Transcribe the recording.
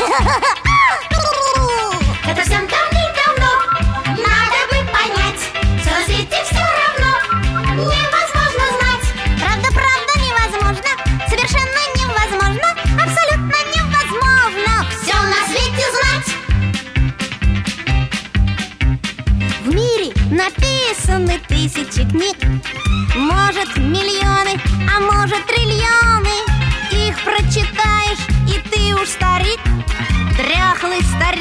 Это всем давным-давно надо бы понять, что на свете все равно невозможно знать. Правда невозможно, совершенно невозможно, абсолютно невозможно Все на свете знать. В мире написаны тысячи книг, может миллионы, а может триллионы. Их прочитаешь, и ты уж старик, дряхлый старик.